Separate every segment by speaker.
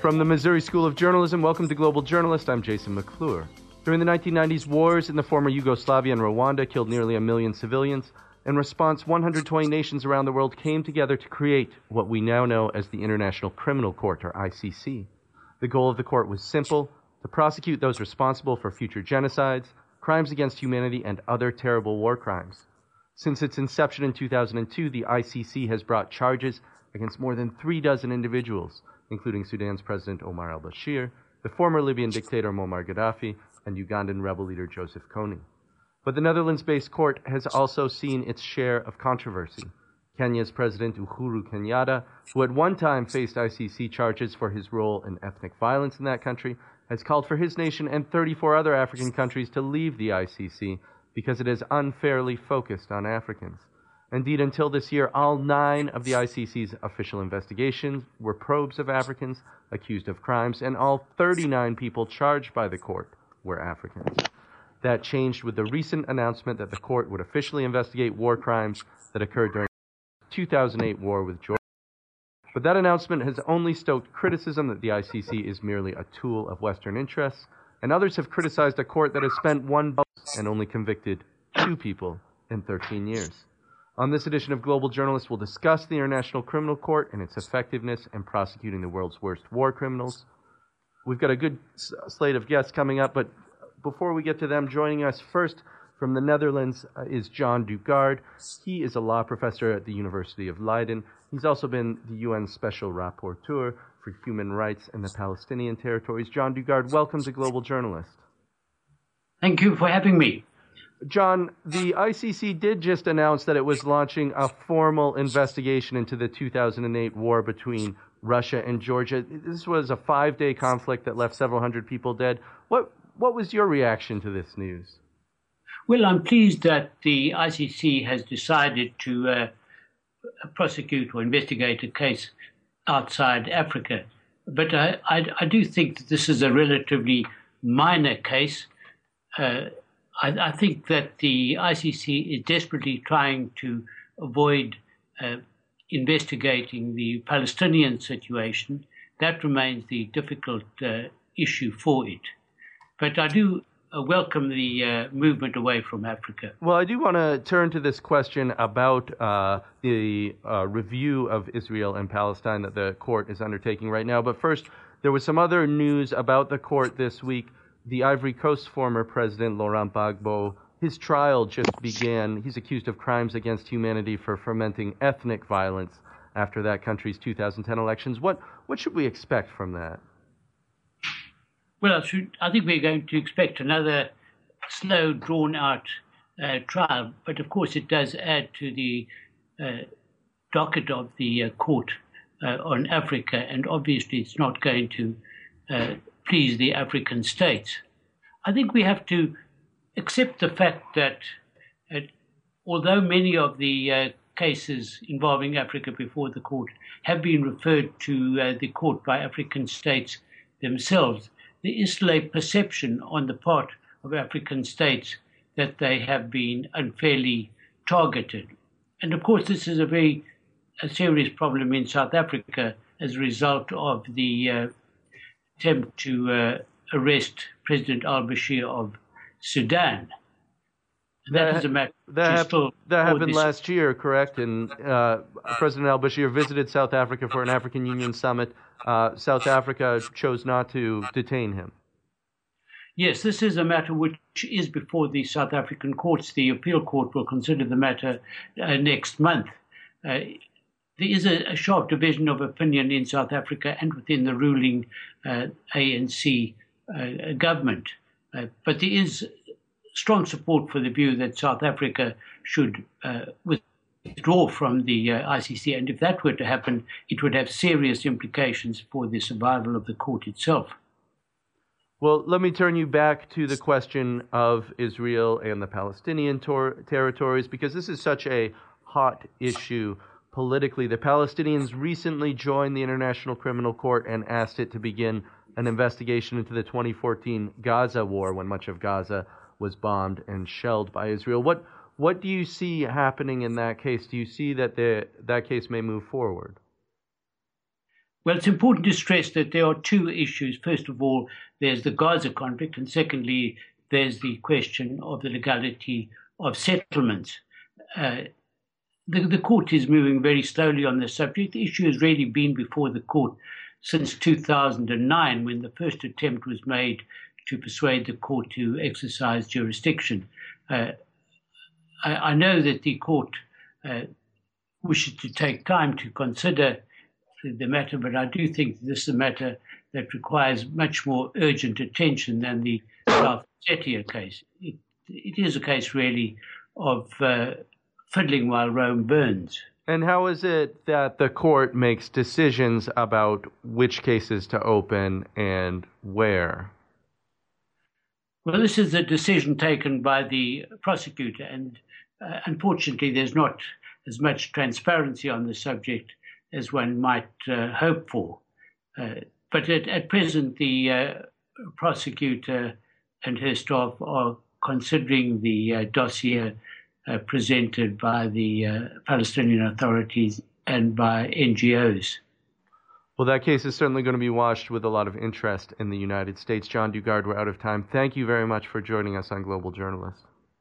Speaker 1: From the Missouri School of Journalism, welcome to Global Journalist. I'm Jason McClure. During the 1990s, wars in the former Yugoslavia and Rwanda killed nearly 1 million civilians. In response, 120 nations around the world came together to create what we now know as the International Criminal Court, or ICC. The goal of the court was simple: to prosecute those responsible for future genocides, crimes against humanity, and other terrible war crimes. Since its inception in 2002, the ICC has brought charges against more than 36 individuals, including Sudan's President Omar al-Bashir, the former Libyan dictator Muammar Gaddafi, and Ugandan rebel leader Joseph Kony. But the Netherlands-based court has also seen its share of controversy. Kenya's President Uhuru Kenyatta, who at one time faced ICC charges for his role in ethnic violence in that country, has called for his nation and 34 other African countries to leave the ICC because it is unfairly focused on Africans. Indeed, until this year, all 9 of the ICC's official investigations were probes of Africans accused of crimes, and all 39 people charged by the court were Africans. That changed with the recent announcement that the court would officially investigate war crimes that occurred during the 2008 war with Georgia. But that announcement has only stoked criticism that the ICC is merely a tool of Western interests, and others have criticized a court that has spent $1 billion and only convicted 2 people in 13 years. On this edition of Global Journalist, we'll discuss the International Criminal Court and its effectiveness in prosecuting the world's worst war criminals. We've got a good slate of guests coming up, but before we get to them, joining us first from the Netherlands is John Dugard. He is a law professor at the University of Leiden. He's also been the UN Special Rapporteur for Human Rights in the Palestinian territories. John Dugard, welcome to Global Journalist.
Speaker 2: Thank you for having me.
Speaker 1: John, the ICC did just announce that it was launching a formal investigation into the 2008 war between Russia and Georgia. This was a 5-day conflict that left several hundred people dead. What was your reaction to this news?
Speaker 2: Well, I'm pleased that the ICC has decided to prosecute or investigate a case outside Africa. But I do think that this is a relatively minor case. I think that the ICC is desperately trying to avoid investigating the Palestinian situation. That remains the difficult issue for it. But I do welcome the movement away from Africa.
Speaker 1: Well, I do want to turn to this question about the review of Israel and Palestine that the court is undertaking right now. But first, there was some other news about the court this week. The Ivory Coast former president, Laurent Gbagbo, his trial just began. He's accused of crimes against humanity for fomenting ethnic violence after that country's 2010 elections. What should we expect from that?
Speaker 2: Well, I think we're going to expect another slow, drawn-out trial. But, of course, it does add to the docket of the court on Africa. And obviously it's not going to please the African states. I think we have to accept the fact that although many of the cases involving Africa before the court have been referred to the court by African states themselves, there is still a perception on the part of African states that they have been unfairly targeted. And of course, this is a serious problem in South Africa as a result of the attempt to arrest President al-Bashir of Sudan. That is a matter
Speaker 1: that happened last year, correct? And President al-Bashir visited South Africa for an African Union summit. South Africa chose not to detain him.
Speaker 2: Yes, this is a matter which is before the South African courts. The appeal court will consider the matter next month. There is a sharp division of opinion in South Africa and within the ruling ANC government. But there is strong support for the view that South Africa should withdraw from the ICC. And if that were to happen, it would have serious implications for the survival of the court itself.
Speaker 1: Well, let me turn you back to the question of Israel and the Palestinian territories, because this is such a hot issue politically. The Palestinians recently joined the International Criminal Court and asked it to begin an investigation into the 2014 Gaza war, when much of Gaza was bombed and shelled by Israel. What do you see happening in that case? Do you see that that case may move forward?
Speaker 2: Well, it's important to stress that there are two issues. First of all, there's the Gaza conflict, and secondly, there's the question of the legality of settlements. The court is moving very slowly on this subject. The issue has really been before the court since 2009, when the first attempt was made to persuade the court to exercise jurisdiction. I know that the court wishes to take time to consider the matter, but I do think this is a matter that requires much more urgent attention than the South Ossetia case. It is a case really of fiddling while Rome burns.
Speaker 1: And how is it that the court makes decisions about which cases to open and where?
Speaker 2: Well, this is a decision taken by the prosecutor, and unfortunately there's not as much transparency on the subject as one might hope for. But at present, the prosecutor and her staff are considering the dossier presented by the Palestinian authorities and by NGOs.
Speaker 1: Well, that case is certainly going to be watched with a lot of interest in the United States. John Dugard, we're out of time. Thank you very much for joining us on Global Journalist.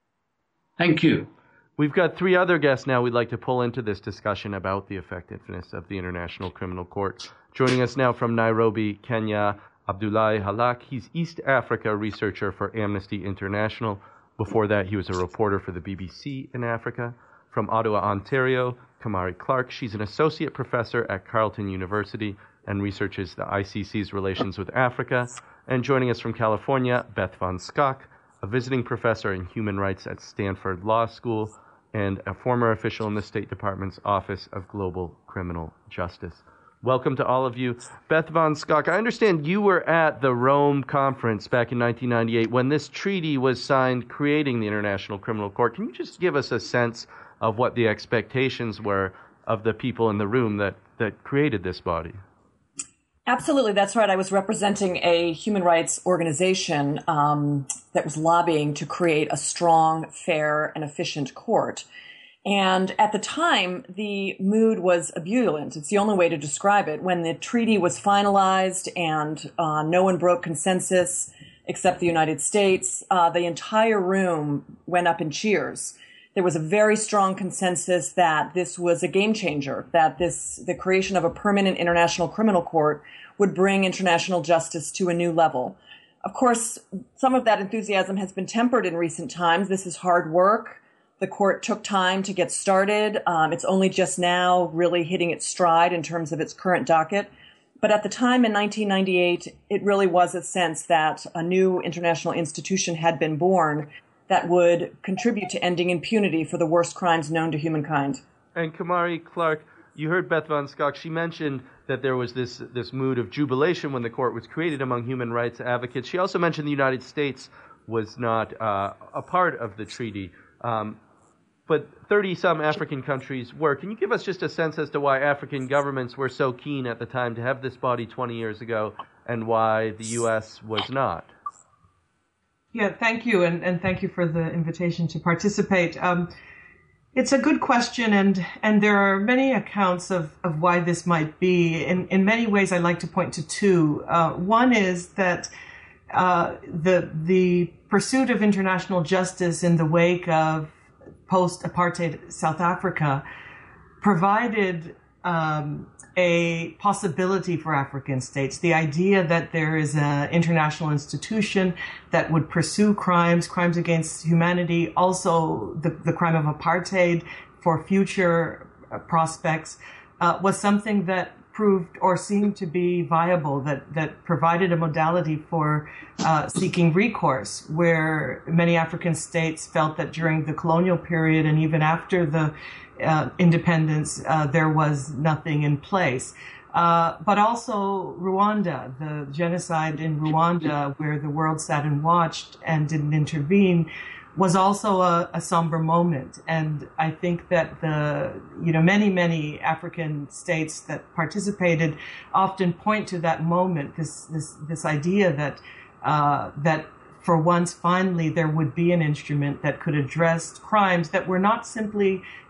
Speaker 2: Thank you.
Speaker 1: We've got three other guests now we'd like to pull into this discussion about the effectiveness of the International Criminal Court. Joining us now from Nairobi, Kenya, Abdullahi Halak. He's East Africa researcher for Amnesty International. Before that, he was a reporter for the BBC in Africa. From Ottawa, Ontario, Kamari Clark. She's an associate professor at Carleton University and researches the ICC's relations with Africa. And joining us from California, Beth Van Schaack, a visiting professor in human rights at Stanford Law School and a former official in the State Department's Office of Global Criminal Justice. Welcome to all of you. Beth Van Schaack, I understand you were at the Rome Conference back in 1998 when this treaty was signed creating the International Criminal Court. Can you just give us a sense of what the expectations were of the people in the room that created this body?
Speaker 3: Absolutely, that's right. I was representing a human rights organization that was lobbying to create a strong, fair, and efficient court. And at the time, the mood was ebullient. It's the only way to describe it. When the treaty was finalized and no one broke consensus except the United States, the entire room went up in cheers. There was a very strong consensus that this was a game changer, that the creation of a permanent international criminal court would bring international justice to a new level. Of course, some of that enthusiasm has been tempered in recent times. This is hard work. The court took time to get started. It's only just now really hitting its stride in terms of its current docket. But at the time in 1998, it really was a sense that a new international institution had been born that would contribute to ending impunity for the worst crimes known to humankind.
Speaker 1: And Kamari Clark, you heard Beth Van Schaack. She mentioned that there was this mood of jubilation when the court was created among human rights advocates. She also mentioned the United States was not a part of the treaty. But 30-some African countries were. Can you give us just a sense as to why African governments were so keen at the time to have this body 20 years ago and why the U.S. was not?
Speaker 4: Yeah, thank you, and thank you for the invitation to participate. It's a good question, and there are many accounts of why this might be. In many ways, I'd like to point to two. One is that the pursuit of international justice in the wake of post-apartheid South Africa provided a possibility for African states. The idea that there is an international institution that would pursue crimes against humanity, also the crime of apartheid for future prospects, was something that proved or seemed to be viable, that provided a modality for seeking recourse, where many African states felt that during the colonial period and even after the independence, there was nothing in place. But also Rwanda, the genocide in Rwanda, where the world sat and watched and didn't intervene, was also a somber moment. And I think that many African states that participated often point to that moment, this idea that for once finally there would be an instrument that could address crimes that were not simply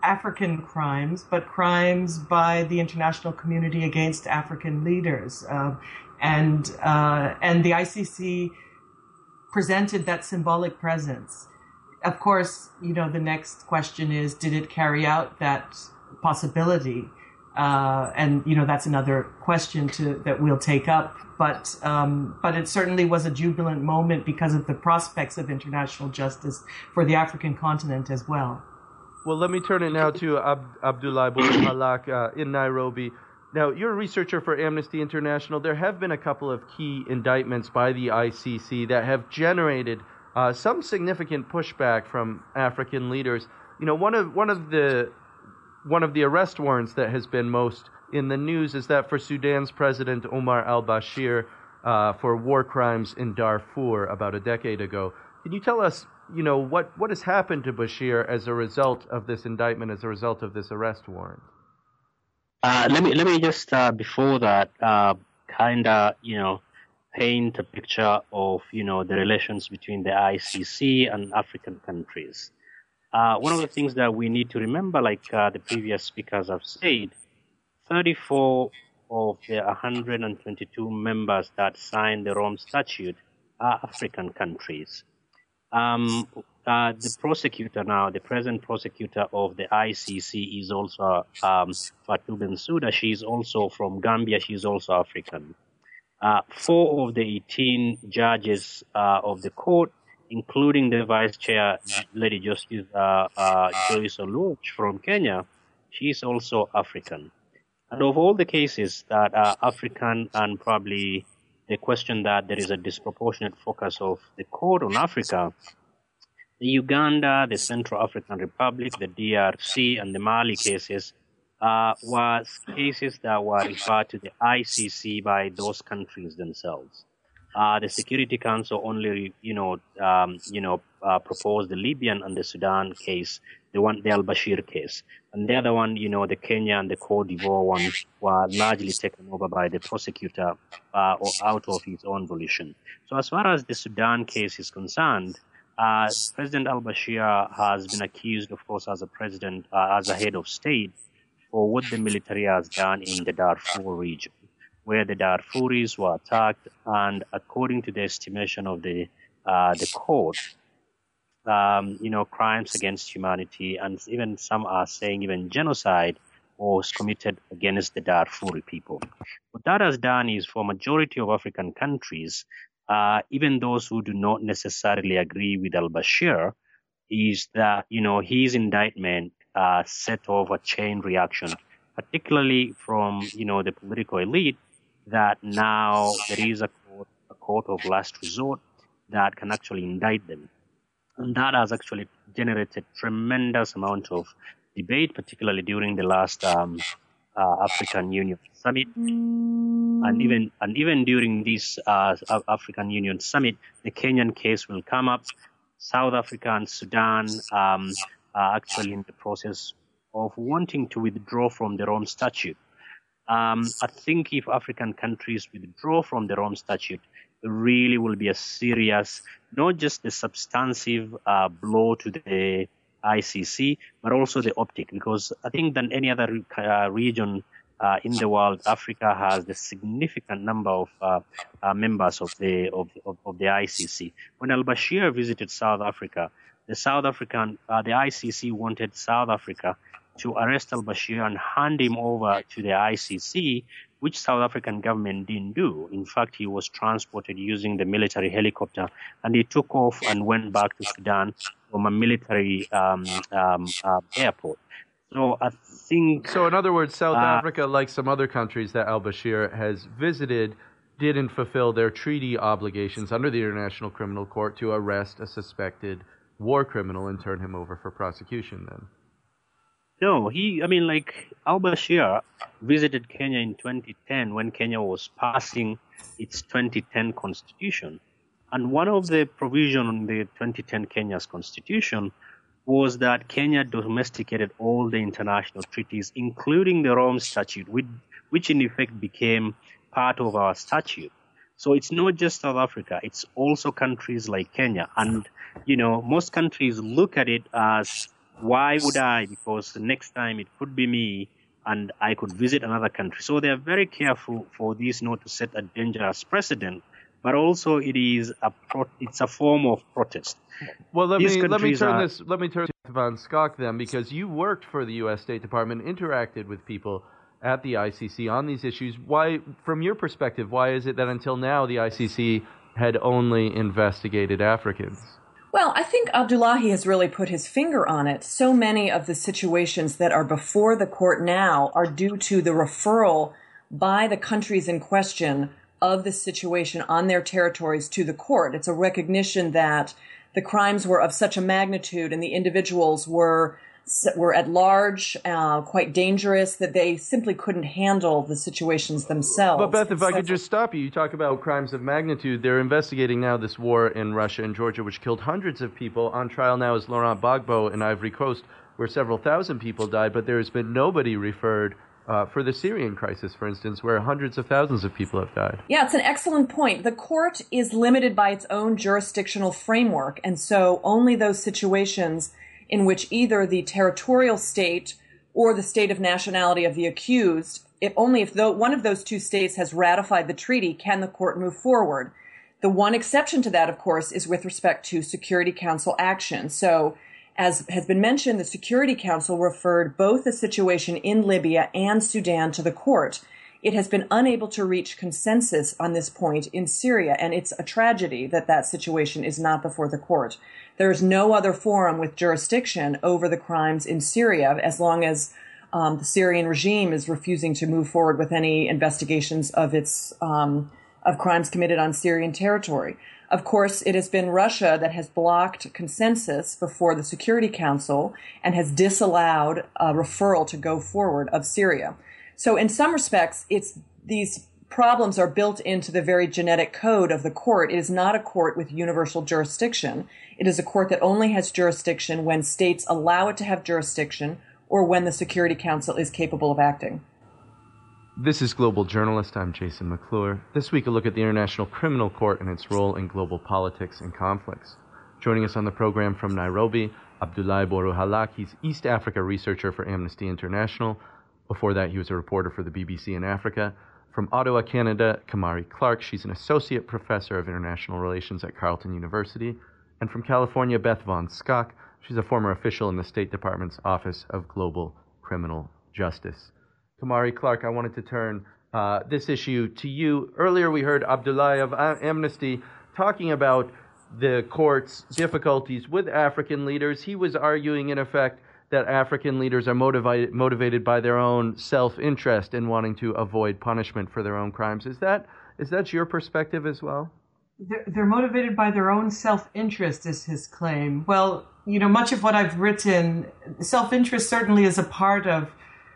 Speaker 4: African crimes, but crimes by the international community against African leaders. And the ICC presented that symbolic presence. Of course, the next question is, did it carry out that possibility? And that's another question that we'll take up. But it certainly was a jubilant moment because of the prospects of international justice for the African continent as well.
Speaker 1: Well, let me turn it now to Abdoulaye Bourou Halak in Nairobi. Now, you're a researcher for Amnesty International. There have been a couple of key indictments by the ICC that have generated some significant pushback from African leaders. One of the arrest warrants that has been most in the news is that for Sudan's President Omar al-Bashir for war crimes in Darfur about a decade ago. Can you tell us, what has happened to Bashir as a result of this indictment, as a result of this arrest warrant?
Speaker 5: Let me just before that paint a picture of the relations between the ICC and African countries. One of the things that we need to remember, like the previous speakers have said, 34 of the 122 members that signed the Rome Statute are African countries. The prosecutor now, the present prosecutor of the ICC is also Fatou Bensouda. She is also from Gambia. She is also African. 4 of the 18 judges of the court, including the Vice Chair, Lady Justice Joyce Oluoch from Kenya, she is also African. And of all the cases that are African, and probably the question that there is a disproportionate focus of the court on Africa, the Uganda, the Central African Republic, the DRC, and the Mali cases was cases that were referred to the ICC by those countries themselves. The Security Council only, proposed the Libyan and the Sudan case, the al-Bashir case. And the other one, the Kenya and the Cote d'Ivoire one were largely taken over by the prosecutor or out of his own volition. So as far as the Sudan case is concerned, President al-Bashir has been accused, of course, as a head of state, for what the military has done in the Darfur region, where the Darfuris were attacked, and according to the estimation of the court, crimes against humanity, and even some are saying even genocide was committed against the Darfuri people. What that has done is, for majority of African countries, even those who do not necessarily agree with al-Bashir, is that, his indictment set off a chain reaction, particularly from, the political elite, that now there is a court of last resort that can actually indict them. And that has actually generated tremendous amount of debate, particularly during the last African Union Summit. And even during this African Union Summit, the Kenyan case will come up. South Africa and Sudan are actually in the process of wanting to withdraw from the Rome Statute. I think if African countries withdraw from the Rome Statute, it really will be a serious, not just the substantive blow to the ICC, but also the optic, because I think than any other region in the world, Africa has the significant number of members of the ICC. When al-Bashir visited South Africa, the ICC wanted South Africa to arrest al-Bashir and hand him over to the ICC, which South African government didn't do. In fact, he was transported using the military helicopter, and he took off and went back to Sudan from a military airport. So I think...
Speaker 1: So in other words, South Africa, like some other countries that al-Bashir has visited, didn't fulfill their treaty obligations under the International Criminal Court to arrest a suspected war criminal and turn him over for prosecution then.
Speaker 5: No, al-Bashir visited Kenya in 2010 when Kenya was passing its 2010 constitution. And one of the provisions in the 2010 Kenya's constitution was that Kenya domesticated all the international treaties, including the Rome Statute, which in effect became part of our statute. So it's not just South Africa, it's also countries like Kenya. And, most countries look at it as Why would I? Because the next time it could be me and I could visit another country. So they are very careful for this not to set a dangerous precedent, but also it's a form of protest.
Speaker 1: Well, let me turn to Van Schok then, because you worked for the U.S. State Department, interacted with people at the ICC on these issues. Why, from your perspective, why is it that until now the ICC had only investigated Africans?
Speaker 3: Well, I think Abdullahi has really put his finger on it. So many of the situations that are before the court now are due to the referral by the countries in question of the situation on their territories to the court. It's a recognition that the crimes were of such a magnitude and the individuals were at large, quite dangerous, that they simply couldn't handle the situations themselves.
Speaker 1: But Beth, if I could just stop you, you talk about crimes of magnitude. They're investigating now this war in Russia and Georgia, which killed hundreds of people. On trial now is Laurent Gbagbo in Ivory Coast, where several thousand people died, but there has been nobody referred for the Syrian crisis, for instance, where hundreds of thousands of people have died.
Speaker 3: Yeah, it's an excellent point. The court is limited by its own jurisdictional framework, and so only those situations in which either the territorial state or the state of nationality of the accused, if one of those two states has ratified the treaty, can the court move forward. The one exception to that, of course, is with respect to Security Council action. So, as has been mentioned, the Security Council referred both the situation in Libya and Sudan to the court. It has been unable to reach consensus on this point in Syria, and it's a tragedy that that situation is not before the court. There is no other forum with jurisdiction over the crimes in Syria as long as the Syrian regime is refusing to move forward with any investigations of of crimes committed on Syrian territory. Of course, it has been Russia that has blocked consensus before the Security Council and has disallowed a referral to go forward of Syria. So in some respects, these problems are built into the very genetic code of the court. It is not a court with universal jurisdiction. It is a court that only has jurisdiction when states allow it to have jurisdiction or when the Security Council is capable of acting.
Speaker 1: This is Global Journalist. I'm Jason McClure. This week, a look at the International Criminal Court and its role in global politics and conflicts. Joining us on the program from Nairobi, Abdoulaye Bourou Halak. He's East Africa researcher for Amnesty International. Before that, he was a reporter for the BBC in Africa. From Ottawa, Canada, Kamari Clark. She's an associate professor of international relations at Carleton University. And from California, Beth Van Schok. She's a former official in the State Department's Office of Global Criminal Justice. Kamari Clark, I wanted to turn this issue to you. Earlier, we heard Abdoulaye of Amnesty talking about the court's difficulties with African leaders. He was arguing, in effect, that African leaders are motivated by their own self-interest in wanting to avoid punishment for their own crimes. Is that your perspective as well?
Speaker 4: They're motivated by their own self-interest, is his claim. Well, much of what I've written, self-interest certainly is a part of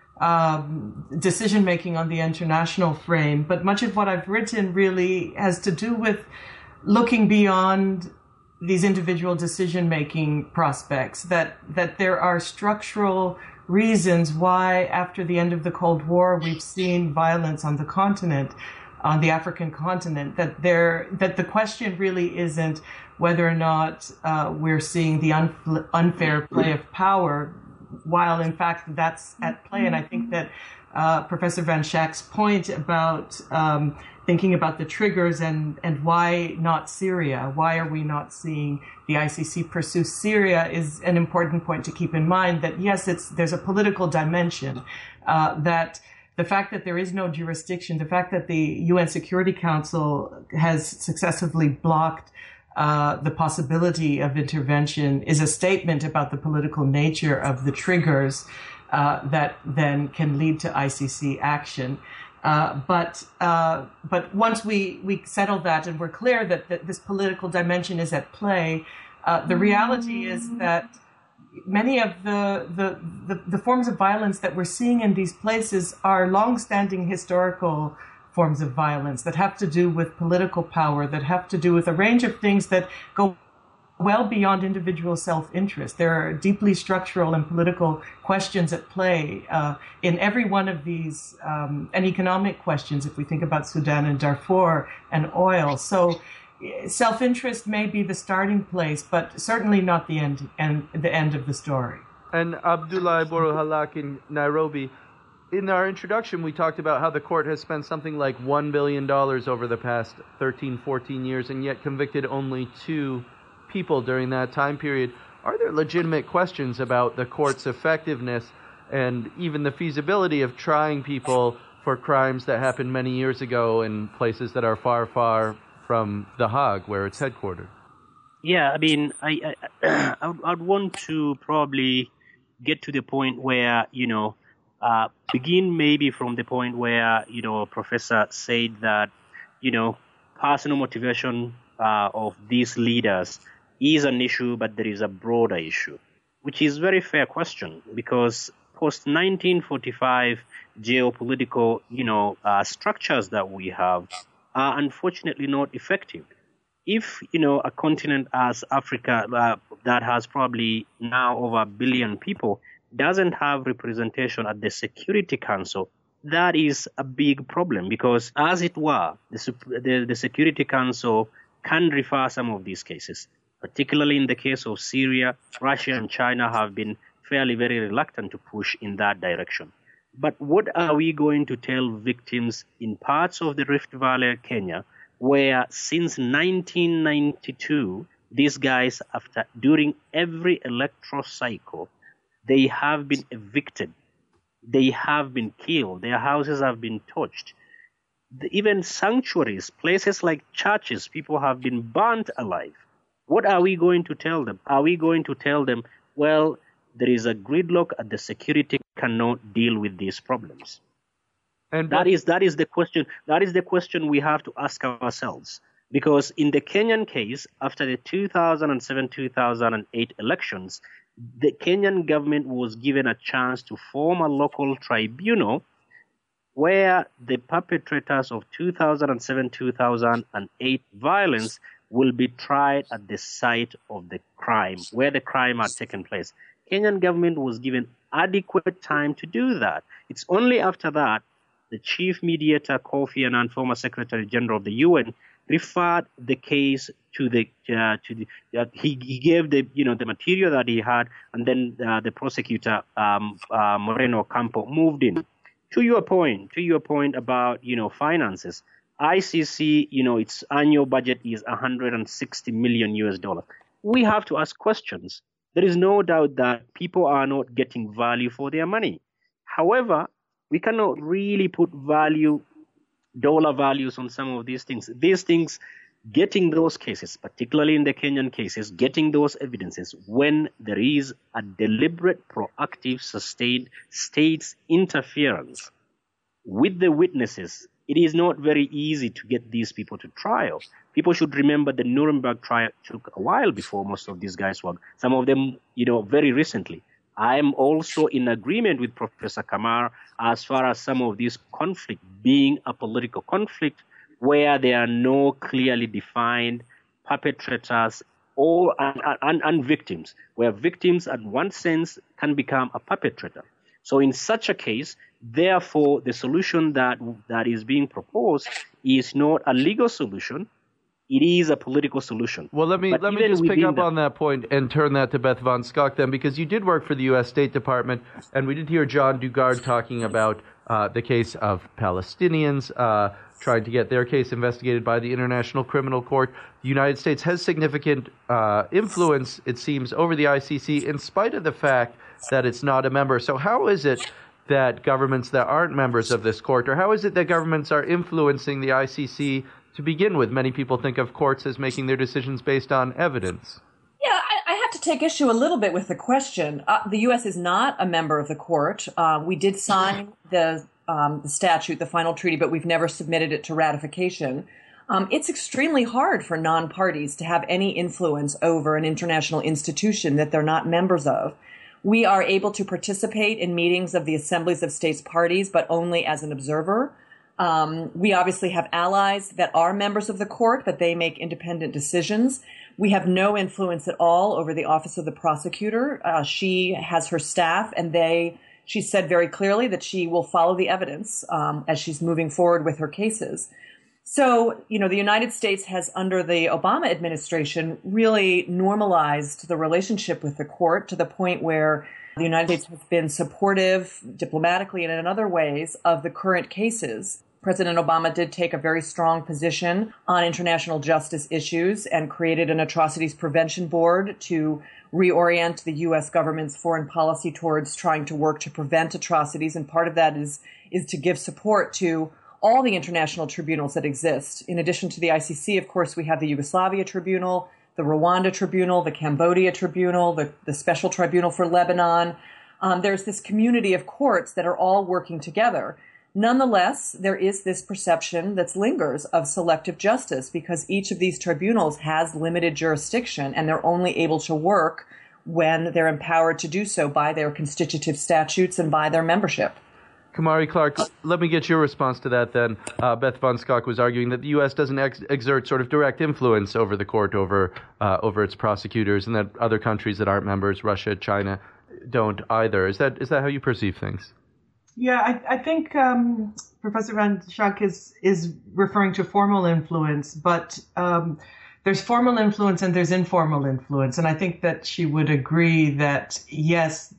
Speaker 4: decision-making on the international frame, but much of what I've written really has to do with looking beyond these individual decision-making prospects, that there are structural reasons why, after the end of the Cold War, we've seen violence on the continent, on the African continent, that the question really isn't whether or not we're seeing the unfair play of power, while in fact that's at play. And I think that Professor Van Schok's point about thinking about the triggers and why not Syria, why are we not seeing the ICC pursue Syria, is an important point to keep in mind, that yes, there's a political dimension, that the fact that there is no jurisdiction, the fact that the UN Security Council has successively blocked the possibility of intervention is a statement about the political nature of the triggers that then can lead to ICC action. But once we settle that and we're clear that this political dimension is at play, the reality is that many of the forms of violence that we're seeing in these places are long-standing historical forms of violence that have to do with political power, that have to do with a range of things that go well beyond individual self-interest. There are deeply structural and political questions at play in every one of these, and economic questions, if we think about Sudan and Darfur and oil. So self-interest may be the starting place, but certainly not the end of the story.
Speaker 1: And Abdullah Boruhalak in Nairobi. In our introduction, we talked about how the court has spent something like $1 billion over the past 13, 14 years, and yet convicted only 2 people during that time period. Are there legitimate questions about the court's effectiveness and even the feasibility of trying people for crimes that happened many years ago in places that are far, far from The Hague, where it's headquartered?
Speaker 5: Yeah, I mean, I'd want to probably get to the point where, begin maybe from the point where, Professor said that, personal motivation of these leaders is an issue, but there is a broader issue, which is a very fair question, because post-1945 geopolitical, structures that we have are unfortunately not effective. If, a continent as Africa that has probably now over 1 billion people doesn't have representation at the Security Council, that is a big problem, because, as it were, the Security Council can refer some of these cases. Particularly in the case of Syria, Russia and China have been fairly very reluctant to push in that direction. But what are we going to tell victims in parts of the Rift Valley, Kenya, where since 1992, these guys, during every electoral cycle, they have been evicted, they have been killed, their houses have been torched. Even sanctuaries, places like churches, people have been burnt alive. What are we going to tell them? Are we going to tell them, well, there is a gridlock at the security cannot deal with these problems? And that is the question. That is the question we have to ask ourselves. Because in the Kenyan case, after the 2007-2008 elections, the Kenyan government was given a chance to form a local tribunal where the perpetrators of 2007-2008 violence will be tried at the site of the crime, where the crime had taken place. Kenyan government was given adequate time to do that. It's only after that the chief mediator, Kofi Annan, former Secretary General of the UN, referred the case to the he gave the the material that he had, and then the prosecutor Moreno Campo moved in. To your point about finances, ICC, its annual budget is $160 million. We have to ask questions. There is no doubt that people are not getting value for their money. However, we cannot really put dollar values on some of these things. These things, getting those cases, particularly in the Kenyan cases, getting those evidences when there is a deliberate, proactive, sustained state's interference with the witnesses, it is not very easy to get these people to trial. People should remember the Nuremberg trial took a while before most of these guys were. Some of them, very recently. I am also in agreement with Professor Kamar as far as some of these conflict being a political conflict where there are no clearly defined perpetrators and victims, where victims in one sense can become a perpetrator. So in such a case, therefore, the solution that is being proposed is not a legal solution. It is a political solution.
Speaker 1: Well, let me just pick up on that point and turn that to Beth Van Schaack then, because you did work for the U.S. State Department, and we did hear John Dugard talking about the case of Palestinians trying to get their case investigated by the International Criminal Court. The United States has significant influence, it seems, over the ICC in spite of the fact that it's not a member. So how is it that governments that aren't members of this court, or how is it that governments are influencing the ICC to begin with? Many people think of courts as making their decisions based on evidence.
Speaker 3: Yeah, I have to take issue a little bit with the question. The U.S. is not a member of the court. We did sign the statute, the final treaty, but we've never submitted it to ratification. It's extremely hard for non-parties to have any influence over an international institution that they're not members of. We are able to participate in meetings of the assemblies of states parties, but only as an observer. We obviously have allies that are members of the court, but they make independent decisions. We have no influence at all over the Office of the Prosecutor. She has her staff, and she said very clearly that she will follow the evidence as she's moving forward with her cases. So, the United States has, under the Obama administration, really normalized the relationship with the court to the point where The United States has been supportive diplomatically and in other ways of the current cases. President Obama did take a very strong position on international justice issues and created an atrocities prevention board to reorient the U.S. government's foreign policy towards trying to work to prevent atrocities. And part of that is to give support to all the international tribunals that exist. In addition to the ICC, of course, we have the Yugoslavia Tribunal, the Rwanda Tribunal, the Cambodia Tribunal, the Special Tribunal for Lebanon. There's this community of courts that are all working together. Nonetheless, there is this perception that lingers of selective justice because each of these tribunals has limited jurisdiction and they're only able to work when they're empowered to do so by their constitutive statutes and by their membership.
Speaker 1: Kamari Clark, let me get your response to that then. Beth Van Schaack was arguing that the U.S. doesn't exert sort of direct influence over the court, over its prosecutors, and that other countries that aren't members, Russia, China, don't either. Is that how you perceive things?
Speaker 4: Yeah, I think Professor Van Schaack is referring to formal influence, but there's formal influence and there's informal influence. And I think that she would agree that, yes,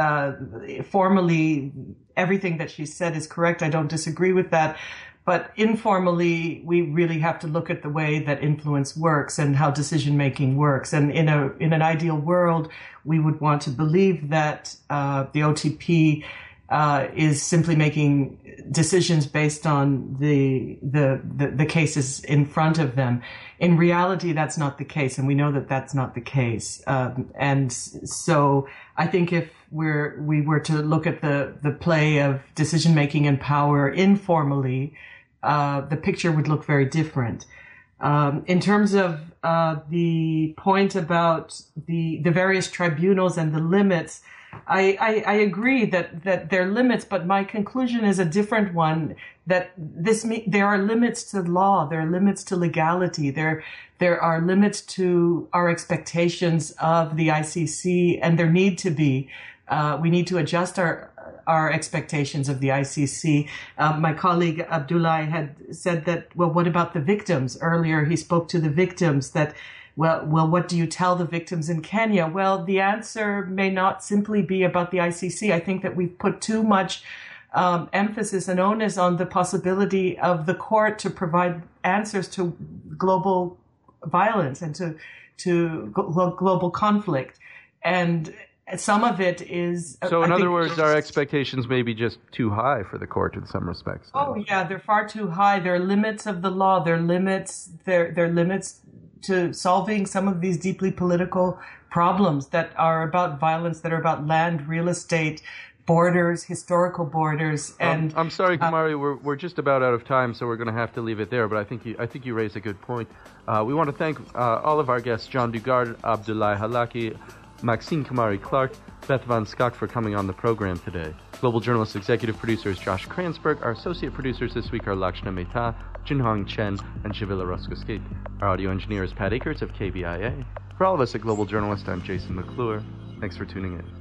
Speaker 4: formally, everything that she said is correct. I don't disagree with that. But informally, we really have to look at the way that influence works and how decision-making works. And in an ideal world, we would want to believe that the OTP is simply making decisions based on the cases in front of them. In reality, that's not the case, and we know that that's not the case. And so I think if we were to look at the play of decision making and power informally, the picture would look very different. In terms of the point about the various tribunals and the limits, I agree that there are limits, but my conclusion is a different one, that there are limits to law, there are limits to legality, there are limits to our expectations of the ICC, and there need to be. We need to adjust our expectations of the ICC. My colleague Abdullah had said that, well, what about the victims? Earlier he spoke to the victims that, well, what do you tell the victims in Kenya? Well, the answer may not simply be about the ICC. I think that we've put too much emphasis and onus on the possibility of the court to provide answers to global violence and to global conflict. And some of it is...
Speaker 1: So in other words, our expectations may be just too high for the court in some respects.
Speaker 4: Oh, yeah, they're far too high. There are limits of the law. There are limits to solving some of these deeply political problems that are about violence, that are about land, real estate, borders, historical borders. And
Speaker 1: I'm sorry, Kamari, we're just about out of time, so we're going to have to leave it there. But I think you raised a good point. We want to thank all of our guests: John Dugard, Abdullah Halaki, Maxine Kamari Clark, Beth Van Schaack for coming on the program today. Global Journalist executive producer is Josh Kransberg. Our associate producers this week are Lakshna Mehta, Jinhong Chen, and Shavila Roskoskate. Our audio engineer is Pat Akers of KBIA. For all of us at Global Journalist, I'm Jason McClure. Thanks for tuning in.